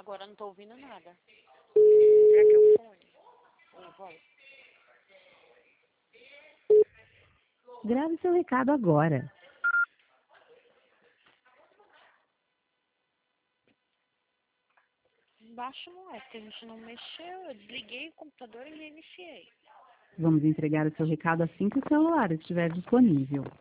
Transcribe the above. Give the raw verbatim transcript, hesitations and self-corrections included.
Agora não tô ouvindo nada. Será que é o fone? Ou a voz? Grave seu recado agora. Embaixo não é, porque a gente não mexeu. Eu desliguei o computador e reiniciei. Vamos entregar o seu recado assim que o celular estiver disponível.